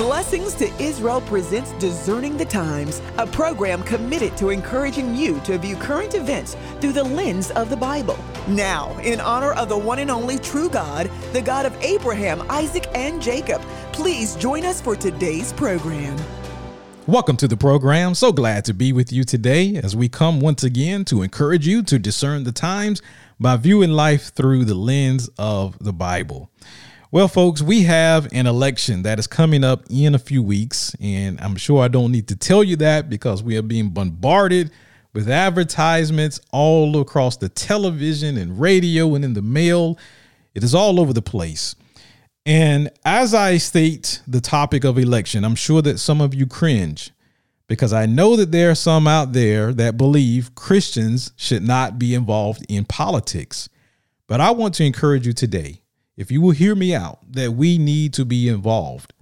Blessings to Israel presents Discerning the Times, a program committed to encouraging you to view current events through the lens of the Bible. Now, in honor of the one and only true God, the God of Abraham, Isaac, and Jacob, please join us for today's program. Welcome to the program. So glad to be with you today as we come once again to encourage you to discern the times by viewing life through the lens of the Bible. Well, folks, we have an election that is coming up in a few weeks, and I'm sure I don't need to tell you that because we are being bombarded with advertisements all across the television and radio and in the mail. It is all over the place. And as I state the topic of election, I'm sure that some of you cringe because I know that there are some out there that believe Christians should not be involved in politics. But I want to encourage you today, if you will hear me out, that we need to be involved.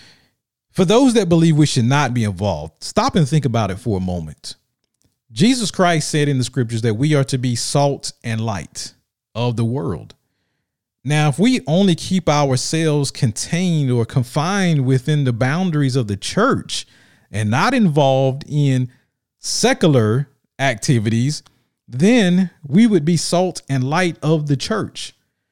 For those that believe we should not be involved, stop and think about it for a moment. Jesus Christ said in the scriptures that we are to be salt and light of the world. Now, if we only keep ourselves contained or confined within the boundaries of the church and not involved in secular activities, then we would be salt and light of the church.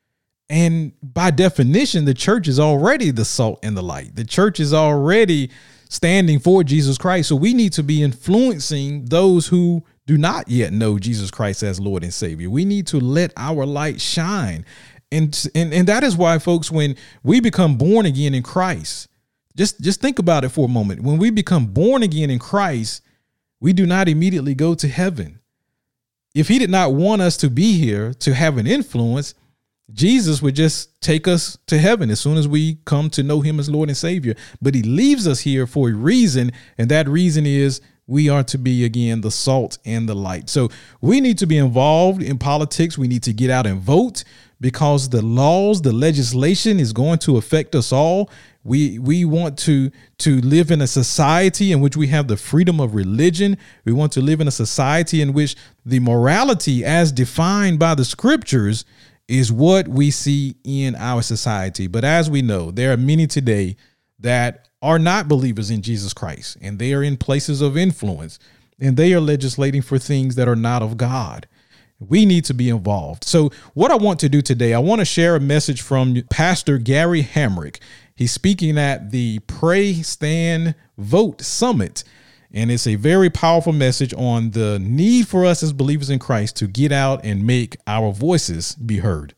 And by definition, the church is already the salt and the light. The church is already standing for Jesus Christ. So we need to be influencing those who do not yet know Jesus Christ as Lord and Savior. We need to let our light shine. And that is why, folks, when we become born again in Christ, just think about it for a moment. When we become born again in Christ, we do not immediately go to heaven. If he did not want us to be here to have an influence, Jesus would just take us to heaven as soon as we come to know him as Lord and Savior. But he leaves us here for a reason. And that reason is we are to be, again, the salt and the light. So we need to be involved in politics. We need to get out and vote because the laws, the legislation is going to affect us all. We want to live in a society in which we have the freedom of religion. We want to live in a society in which the morality as defined by the scriptures is what we see in our society. But as we know, there are many today that are not believers in Jesus Christ, and they are in places of influence, and they are legislating for things that are not of God. We need to be involved. So what I want to do today, I want to share a message from Pastor Gary Hamrick. He's speaking at the Pray, Stand, Vote Summit. And it's a very powerful message on the need for us as believers in Christ to get out and make our voices be heard.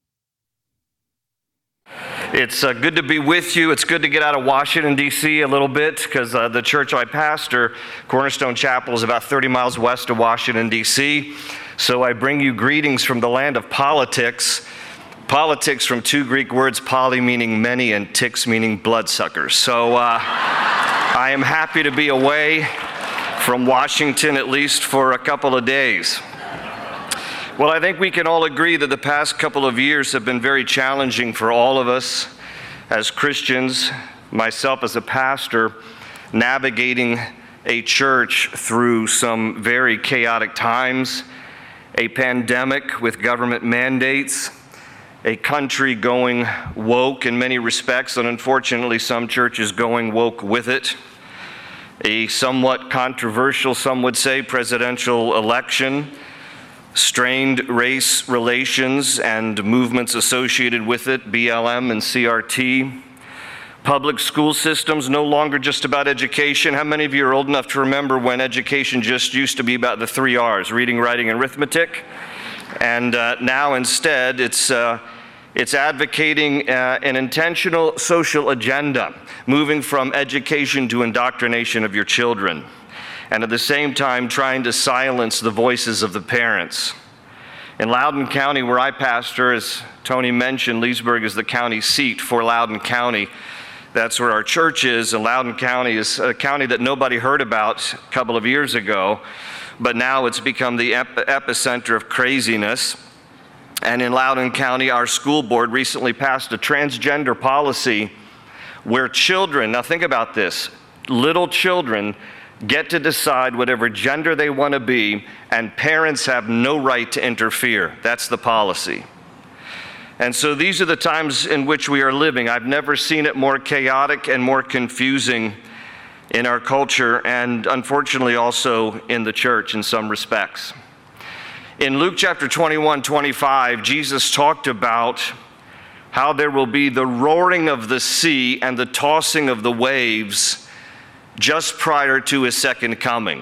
It's good to be with you. It's good to get out of Washington, D.C. a little bit because the church I pastor, Cornerstone Chapel, is about 30 miles west of Washington, D.C. So I bring you greetings from the land of politics. Politics from two Greek words, poly meaning many and ticks meaning bloodsuckers. So I am happy to be away from Washington at least for a couple of days. Well, I think we can all agree that the past couple of years have been very challenging for all of us as Christians, myself as a pastor, navigating a church through some very chaotic times, a pandemic with government mandates, a country going woke in many respects, and unfortunately some churches going woke with it. A somewhat controversial, some would say, presidential election, strained race relations and movements associated with it, BLM and CRT. Public school systems no longer just about education. How many of you are old enough to remember when education just used to be about the 3 R's, reading, writing, and arithmetic? And now instead it's advocating an intentional social agenda, moving from education to indoctrination of your children, and at the same time trying to silence the voices of the parents. In Loudoun County, where I pastor, as Tony mentioned, Leesburg is the county seat for Loudoun County. That's where our church is, and Loudoun County is a county that nobody heard about a couple of years ago, but now it's become the epicenter of craziness. And in Loudoun County, our school board recently passed a transgender policy where children, now think about this, little children get to decide whatever gender they want to be, and parents have no right to interfere. That's the policy. And so these are the times in which we are living. I've never seen it more chaotic and more confusing in our culture, and unfortunately also in the church in some respects. In Luke chapter 21-25, Jesus talked about how there will be the roaring of the sea and the tossing of the waves just prior to his second coming.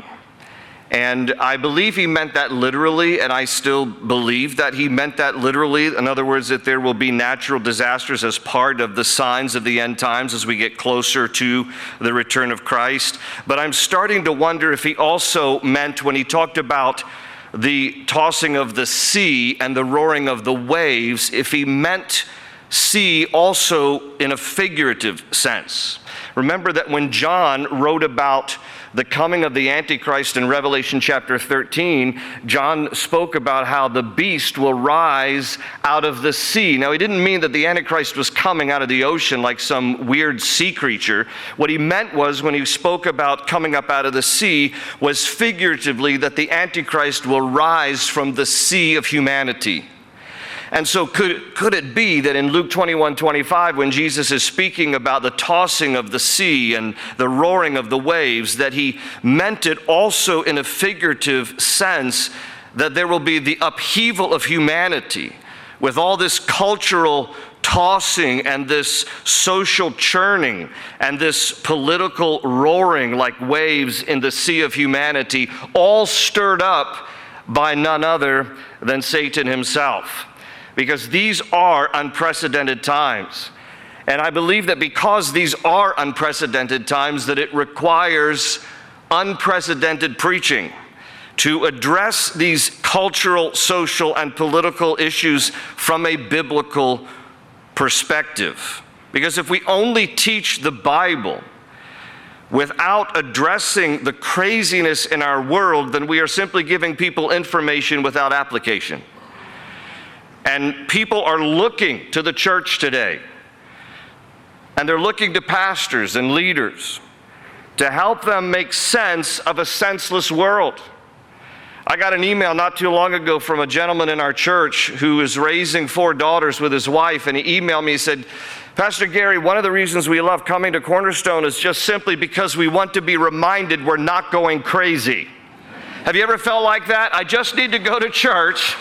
And I believe he meant that literally, and I still believe that he meant that literally. In other words, that there will be natural disasters as part of the signs of the end times as we get closer to the return of Christ. But I'm starting to wonder if he also meant, when he talked about the tossing of the sea and the roaring of the waves, if he meant sea also in a figurative sense. Remember that when John wrote about the coming of the Antichrist in Revelation chapter 13, John spoke about how the beast will rise out of the sea. Now, he didn't mean that the Antichrist was coming out of the ocean like some weird sea creature. What he meant was, when he spoke about coming up out of the sea, was figuratively that the Antichrist will rise from the sea of humanity. And so could it be that in Luke 21-25, when Jesus is speaking about the tossing of the sea and the roaring of the waves, that he meant it also in a figurative sense, that there will be the upheaval of humanity with all this cultural tossing and this social churning and this political roaring like waves in the sea of humanity, all stirred up by none other than Satan himself. Because these are unprecedented times. And I believe that because these are unprecedented times, that it requires unprecedented preaching to address these cultural, social, and political issues from a biblical perspective. Because if we only teach the Bible without addressing the craziness in our world, then we are simply giving people information without application. And people are looking to the church today, and they're looking to pastors and leaders to help them make sense of a senseless world. I got an email not too long ago from a gentleman in our church who is raising 4 daughters with his wife, and he emailed me. He said, "Pastor Gary, one of the reasons we love coming to Cornerstone is just simply because we want to be reminded we're not going crazy." Have you ever felt like that? I just need to go to church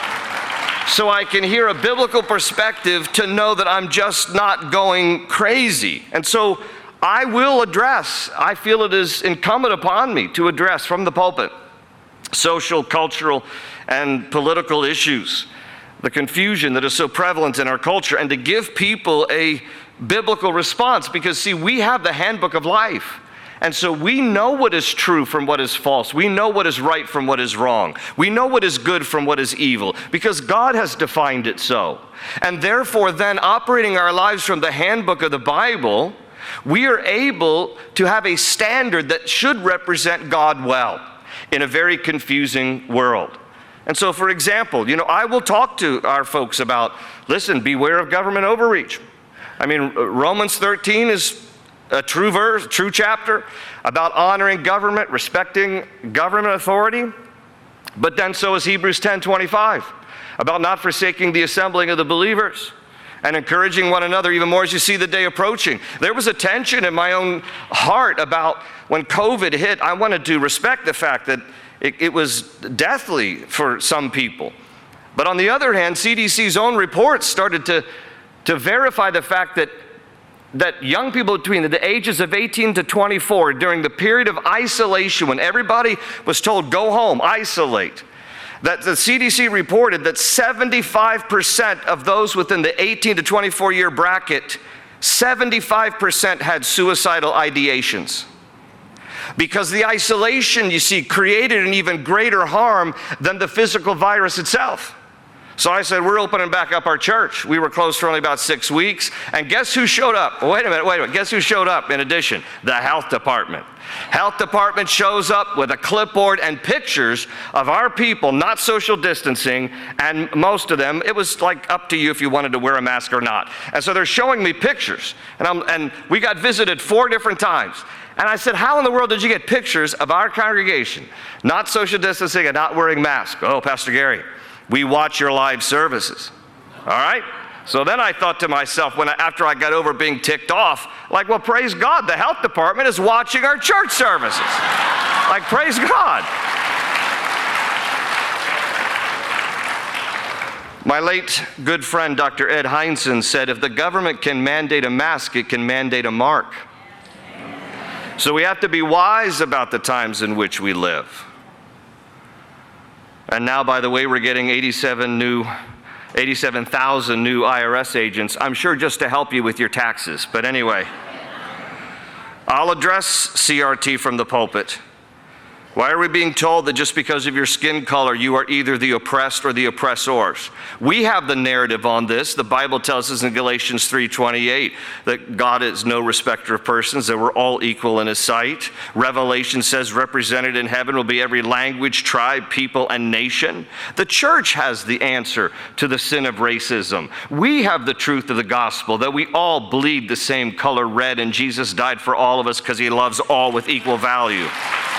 so I can hear a biblical perspective to know that I'm just not going crazy. And so I will address, I feel it is incumbent upon me to address from the pulpit, social, cultural, and political issues, the confusion that is so prevalent in our culture, and to give people a biblical response. Because see, we have the handbook of life. And so we know what is true from what is false. We know what is right from what is wrong. We know what is good from what is evil, because God has defined it so. And therefore, then, operating our lives from the handbook of the Bible, we are able to have a standard that should represent God well in a very confusing world. And so, for example, I will talk to our folks about, listen, beware of government overreach. I mean, Romans 13 is a true verse, true chapter about honoring government, respecting government authority. But then so is Hebrews 10:25 about not forsaking the assembling of the believers and encouraging one another even more as you see the day approaching. There was a tension in my own heart about when COVID hit. I wanted to respect the fact that it was deathly for some people. But on the other hand, CDC's own reports started to verify the fact that young people between the ages of 18 to 24, during the period of isolation, when everybody was told, go home, isolate, that the CDC reported that 75% of those within the 18 to 24 year bracket, 75% had suicidal ideations. Because the isolation, you see, created an even greater harm than the physical virus itself. So I said, we're opening back up our church. We were closed for only about 6 weeks. And guess who showed up? Wait a minute. Guess who showed up in addition? The health department. Health department shows up with a clipboard and pictures of our people not social distancing, and most of them, it was like up to you if you wanted to wear a mask or not. And so they're showing me pictures. And we got visited 4 different times. And I said, how in the world did you get pictures of our congregation not social distancing and not wearing masks? Oh, Pastor Gary, we watch your live services. All right? So then I thought to myself, after I got over being ticked off, like, well, praise God, the health department is watching our church services. Like, praise God. My late good friend, Dr. Ed Heinzen, said, if the government can mandate a mask, it can mandate a mark. So we have to be wise about the times in which we live. And now, by the way, we're getting 87,000 new IRS agents, I'm sure just to help you with your taxes. But anyway, I'll address CRT from the pulpit. Why are we being told that just because of your skin color, you are either the oppressed or the oppressors? We have the narrative on this. The Bible tells us in Galatians 3:28 that God is no respecter of persons, that we're all equal in his sight. Revelation says represented in heaven will be every language, tribe, people, and nation. The church has the answer to the sin of racism. We have the truth of the gospel, that we all bleed the same color red, and Jesus died for all of us because he loves all with equal value.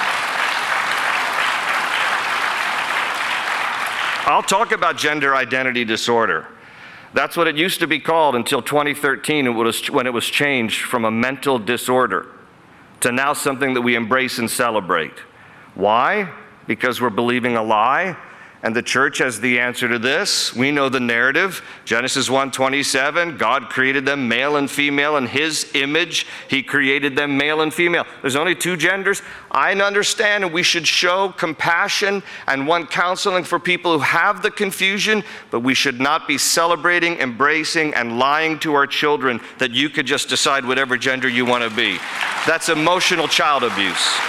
I'll talk about gender identity disorder. That's what it used to be called until 2013, when it was changed from a mental disorder to now something that we embrace and celebrate. Why? Because we're believing a lie, and the church has the answer to this. We know the narrative. Genesis 1:27, God created them male and female in his image. He created them male and female. There's only two genders. I understand, and we should show compassion and want counseling for people who have the confusion, but we should not be celebrating, embracing, and lying to our children that you could just decide whatever gender you want to be. That's emotional child abuse.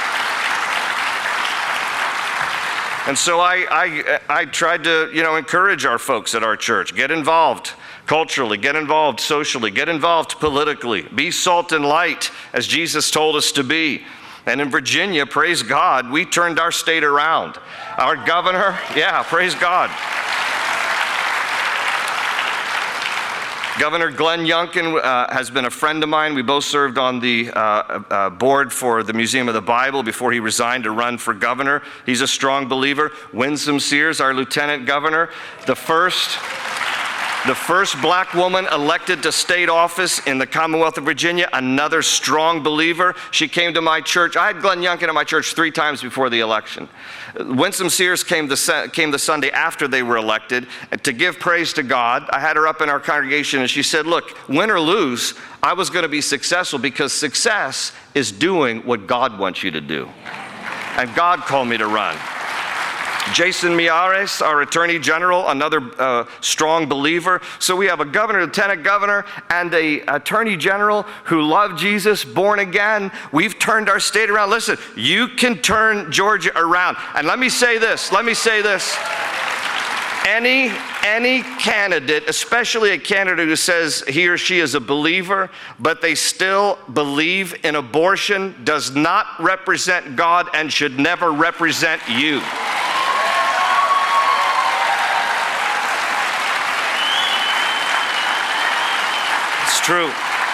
And so I tried to, encourage our folks at our church. Get involved culturally, get involved socially, get involved politically. Be salt and light as Jesus told us to be. And in Virginia, praise God, we turned our state around. Our governor, praise God. Governor Glenn Youngkin has been a friend of mine. We both served on the board for the Museum of the Bible before he resigned to run for governor. He's a strong believer. Winsome Sears, our lieutenant governor, the first black woman elected to state office in the Commonwealth of Virginia, another strong believer. She came to my church. I had Glenn Youngkin at my church 3 times before the election. Winsome Sears came the Sunday after they were elected to give praise to God. I had her up in our congregation, and she said, look, win or lose, I was going to be successful because success is doing what God wants you to do. And God called me to run. Jason Miyares, our Attorney General, another strong believer. So we have a governor, lieutenant governor, and a Attorney General who love Jesus, born again. We've turned our state around. Listen, you can turn Georgia around. And let me say this. Any candidate, especially a candidate who says he or she is a believer, but they still believe in abortion, does not represent God and should never represent you. True.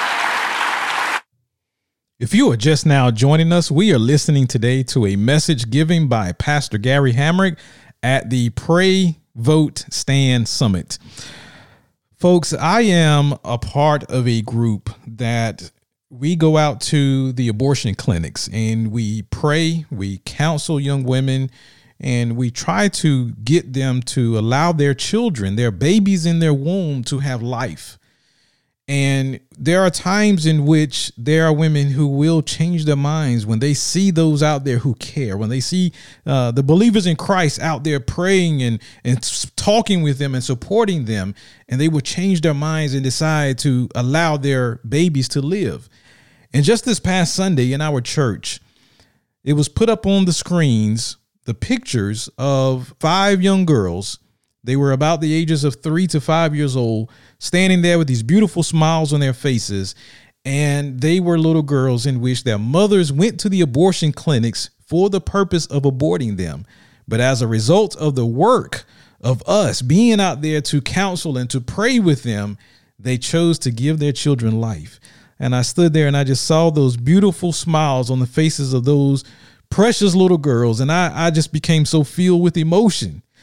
If you are just now joining us, we are listening today to a message given by Pastor Gary Hamrick at the Pray, Vote, Stand Summit. Folks, I am a part of a group that we go out to the abortion clinics and we pray, we counsel young women, and we try to get them to allow their children, their babies in their womb, to have life. And there are times in which there are women who will change their minds when they see those out there who care, when they see the believers in Christ out there praying and talking with them and supporting them, and they will change their minds and decide to allow their babies to live. And just this past Sunday in our church, it was put up on the screens, the pictures of 5 young girls. They were about the ages of 3 to 5 years old, standing there with these beautiful smiles on their faces. And they were little girls in which their mothers went to the abortion clinics for the purpose of aborting them. But as a result of the work of us being out there to counsel and to pray with them, they chose to give their children life. And I stood there and I just saw those beautiful smiles on the faces of those precious little girls. And I just became so filled with emotion.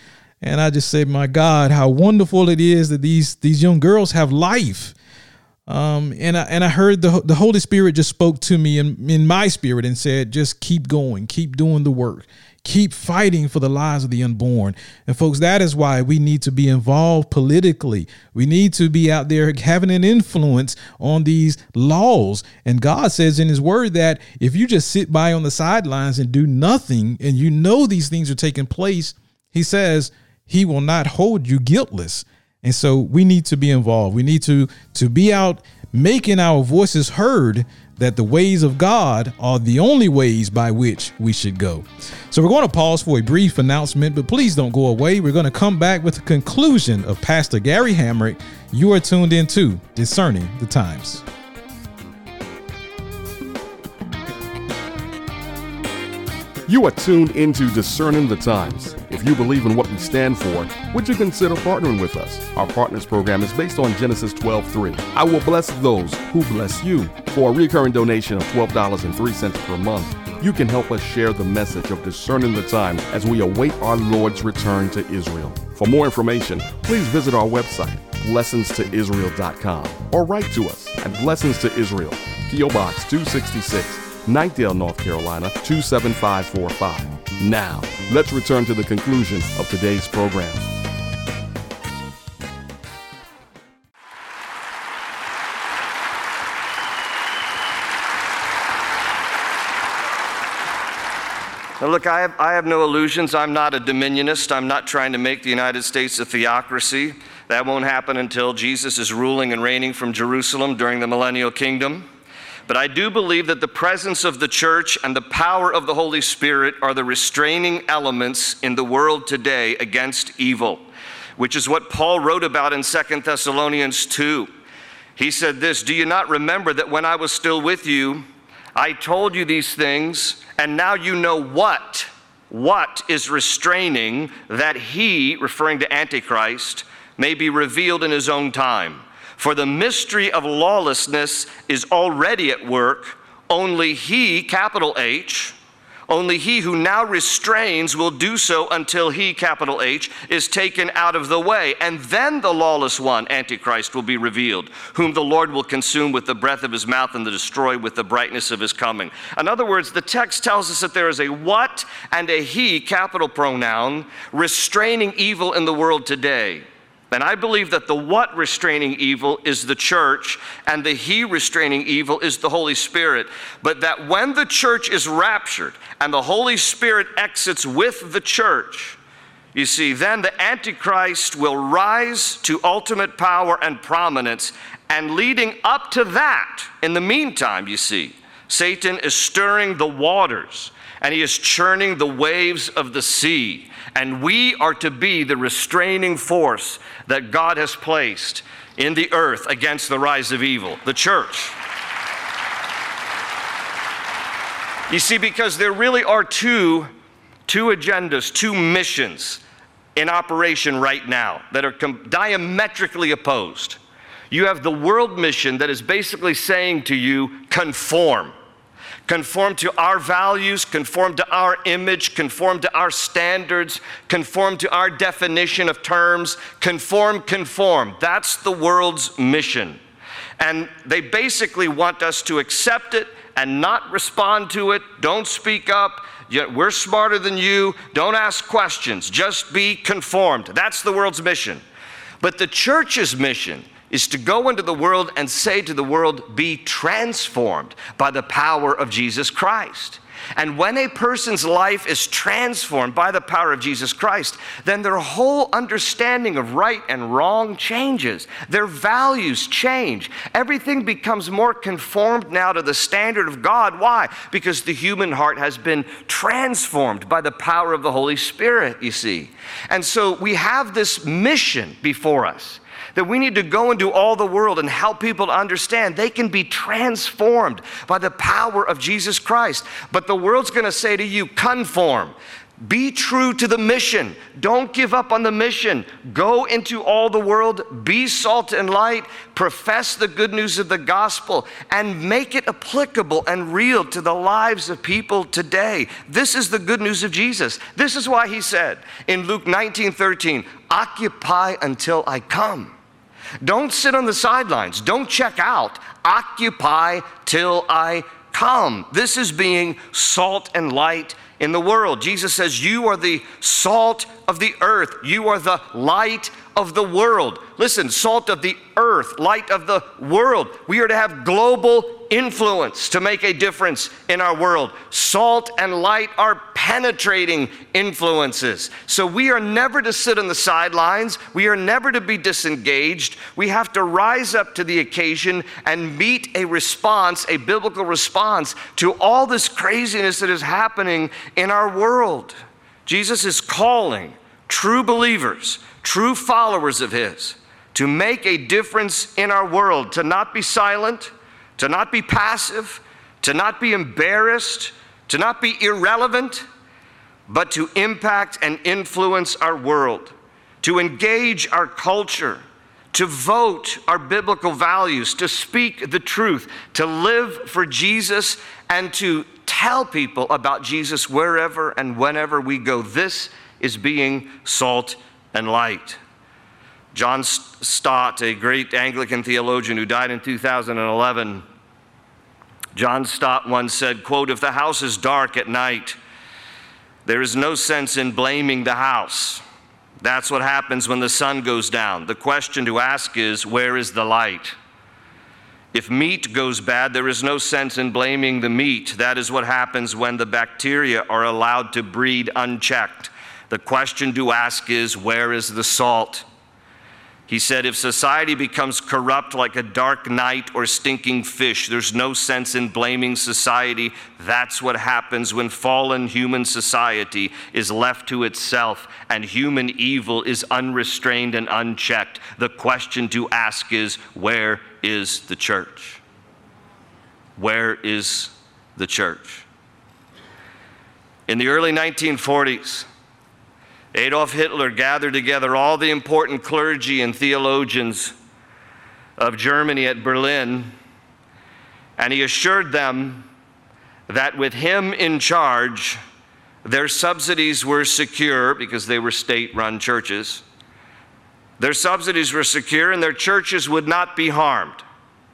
And I just said, my God, how wonderful it is that these young girls have life. And I heard the Holy Spirit just spoke to me in my spirit and said, just keep going, keep doing the work, keep fighting for the lives of the unborn. And folks, that is why we need to be involved politically. We need to be out there having an influence on these laws. And God says in his word that if you just sit by on the sidelines and do nothing, and you know these things are taking place, he says he will not hold you guiltless. And so we need to be involved. We need to be out making our voices heard, that the ways of God are the only ways by which we should go. So we're going to pause for a brief announcement, but please don't go away. We're going to come back with the conclusion of Pastor Gary Hamrick. You are tuned into Discerning the Times. You are tuned into Discerning the Times. If you believe in what we stand for, would you consider partnering with us? Our Partners program is based on Genesis 12:3. I will bless those who bless you. For a recurring donation of $12.03 per month, you can help us share the message of Discerning the Times as we await our Lord's return to Israel. For more information, please visit our website, blessingstoisrael.com, or write to us at Blessings to Israel, P.O. Box 266, Knightdale, North Carolina, 27545. Now, let's return to the conclusion of today's program. Now look, I have no illusions. I'm not a dominionist. I'm not trying to make the United States a theocracy. That won't happen until Jesus is ruling and reigning from Jerusalem during the millennial kingdom. But I do believe that the presence of the church and the power of the Holy Spirit are the restraining elements in the world today against evil, which is what Paul wrote about in 2 Thessalonians 2. He said this, "Do you not remember that when I was still with you, I told you these things, and now you know what is restraining, that he," referring to Antichrist, "may be revealed in his own time. For the mystery of lawlessness is already at work. Only he, capital H, only he who now restrains will do so until he, capital H, is taken out of the way. And then the lawless one, Antichrist, will be revealed, whom the Lord will consume with the breath of his mouth and destroy with the brightness of his coming." In other words, the text tells us that there is a what and a he, capital pronoun, restraining evil in the world today. And I believe that the what restraining evil is the church, and the he restraining evil is the Holy Spirit. But that when the church is raptured and the Holy Spirit exits with the church, you see, then the Antichrist will rise to ultimate power and prominence. And leading up to that, in the meantime, you see, Satan is stirring the waters, and he is churning the waves of the sea. And we are to be the restraining force that God has placed in the earth against the rise of evil, the church. You see, because there really are two agendas, two missions in operation right now that are diametrically opposed. You have the world mission that is basically saying to you, conform. Conform to our values, conform to our image, conform to our standards, conform to our definition of terms, conform. That's the world's mission. And they basically want us to accept it and not respond to it. Don't speak up. We're smarter than you. Don't ask questions. Just be conformed. That's the world's mission. But the church's mission is to go into the world and say to the world, be transformed by the power of Jesus Christ. And when a person's life is transformed by the power of Jesus Christ, then their whole understanding of right and wrong changes. Their values change. Everything becomes more conformed now to the standard of God. Why? Because the human heart has been transformed by the power of the Holy Spirit, you see. And so we have this mission before us, that we need to go into all the world and help people to understand they can be transformed by the power of Jesus Christ. But the world's going to say to you, conform. Be true to the mission. Don't give up on the mission. Go into all the world, be salt and light, profess the good news of the gospel, and make it applicable and real to the lives of people today. This is the good news of Jesus. This is why he said in Luke 19:13, occupy until I come. Don't sit on the sidelines. Don't check out. Occupy till I come. This is being salt and light in the world. Jesus says, you are the salt of the earth. You are the light of the world. Listen, salt of the earth, light of the world. We are to have global influence to make a difference in our world. Salt and light are penetrating influences. So we are never to sit on the sidelines. We are never to be disengaged. We have to rise up to the occasion and meet a response, a biblical response to all this craziness that is happening in our world. Jesus is calling true believers, true followers of his, to make a difference in our world, to not be silent, to not be passive, to not be embarrassed, to not be irrelevant, but to impact and influence our world, to engage our culture, to vote our biblical values, to speak the truth, to live for Jesus, and to tell people about Jesus wherever and whenever we go. This is being salt and light. John Stott, a great Anglican theologian who died in 2011, John Stott once said, quote, if the house is dark at night, there is no sense in blaming the house. That's what happens when the sun goes down. The question to ask is, where is the light? If meat goes bad, there is no sense in blaming the meat. That is what happens when the bacteria are allowed to breed unchecked. The question to ask is, where is the salt? He said, if society becomes corrupt like a dark night or stinking fish, there's no sense in blaming society. That's what happens when fallen human society is left to itself and human evil is unrestrained and unchecked. The question to ask is, where is the church? Where is the church? In the early 1940s, Adolf Hitler gathered together all the important clergy and theologians of Germany at Berlin, and he assured them that with him in charge, their subsidies were secure because they were state-run churches. Their subsidies were secure and their churches would not be harmed.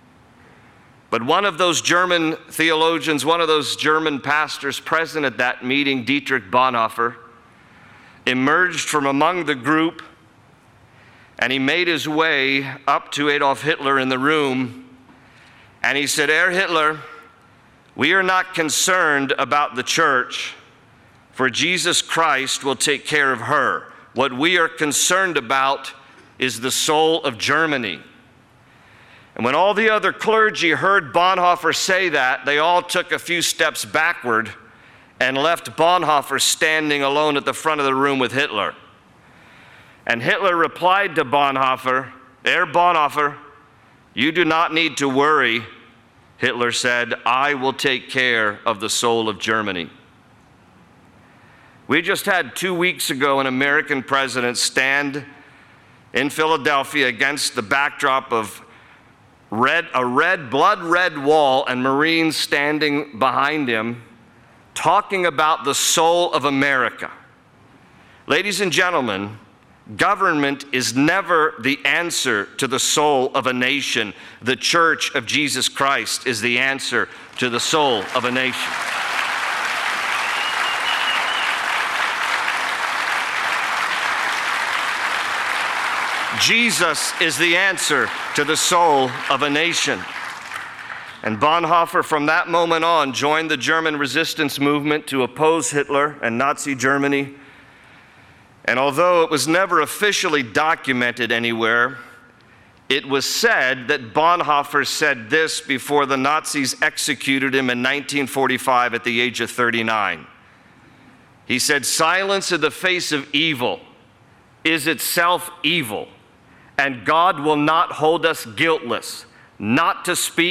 But one of those German theologians, one of those German pastors present at that meeting, Dietrich Bonhoeffer, emerged from among the group, and he made his way up to Adolf Hitler in the room, and he said, Herr Hitler, we are not concerned about the church, for Jesus Christ will take care of her. What we are concerned about is the soul of Germany. And when all the other clergy heard Bonhoeffer say that, they all took a few steps backward and left Bonhoeffer standing alone at the front of the room with Hitler. And Hitler replied to Bonhoeffer, Herr Bonhoeffer, you do not need to worry, Hitler said, I will take care of the soul of Germany. We just had 2 weeks ago an American president stand in Philadelphia against the backdrop of a blood red wall and Marines standing behind him, talking about the soul of America. Ladies and gentlemen, government is never the answer to the soul of a nation. The Church of Jesus Christ is the answer to the soul of a nation. Jesus is the answer to the soul of a nation. And Bonhoeffer, from that moment on, joined the German resistance movement to oppose Hitler and Nazi Germany. And although it was never officially documented anywhere, it was said that Bonhoeffer said this before the Nazis executed him in 1945 at the age of 39. He said, silence in the face of evil is itself evil, and God will not hold us guiltless, not to speak